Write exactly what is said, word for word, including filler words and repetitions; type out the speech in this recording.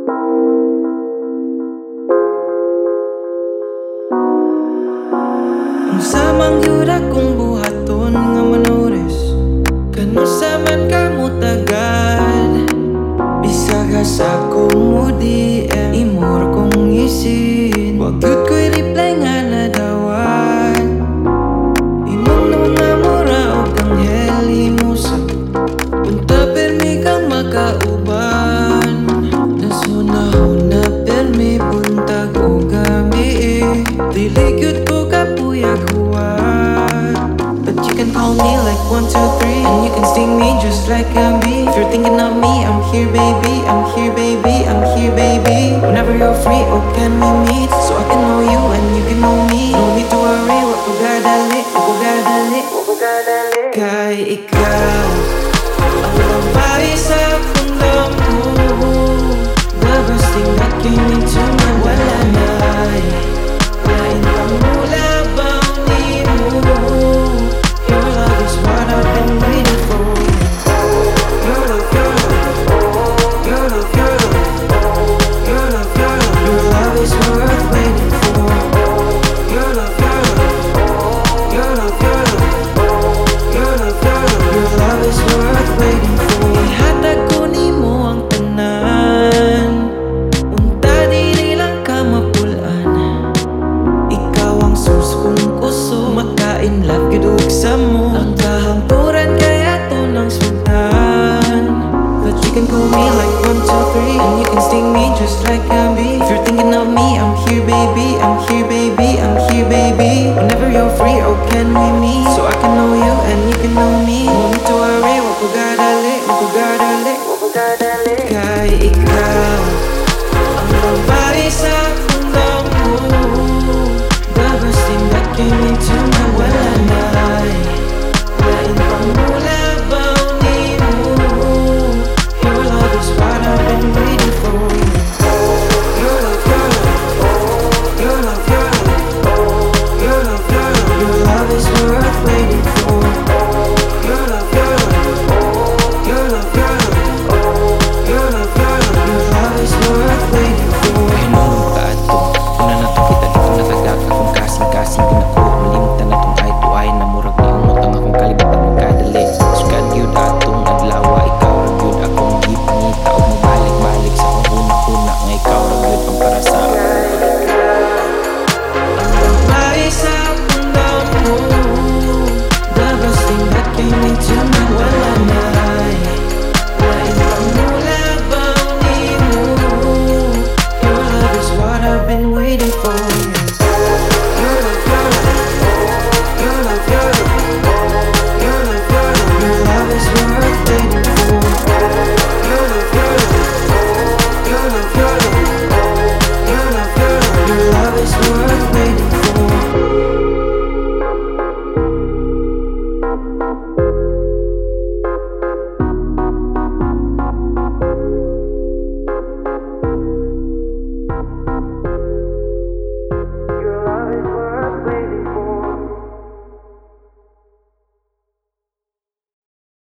Unsa mang gyud akong buhaton nga manores, kano sa man kamo tagad. Bisag sa akong mood-D M, imor kong isin. Wag gyud ko'y reply nga nadawat. Imong mga mura og tanghel himusa, punta permi kang makauban. Nasuna-huna permi buntag o gabi. Dili gyud ko kapuyag huwat, but you can call me like one, two, three, and you can sting me just like a bee. If you're thinking of me, I'm here baby, I'm here baby, I'm here baby. Whenever you're free, oh can we meet, so I can know you and you can know me. No need to worry, wag ko gadali, wag ko gadali, wag ko gadali. Kay ikaw ang babae sa mundo mo, the best thing that came into my life. Wala na lain pang mula baw ni mo. Your love is what I've been waiting for. Your love, your love, your love, your love, your love, your love. Your love is worth waiting for. Your love, your love, your love, your love, your love, your love. Your love is worth waiting for. Ihatag ko nimo ang tanan, unta dili lang ka mapulan. Ikaw ang susong kuso, makain love gyud og sa mo. Ang kahampuran kaya to nang sultan, but you can call me like one, two, three, and you can sting me just like a bee. If you're thinking of me, I'm here baby, I'm here baby, I'm here baby. Whenever you're free, oh can we meet, so I can know you and you can know me. No need to worry, wag ko gadali, wag ko gadali, wag ko gadali. Kay ikaw ang babae sa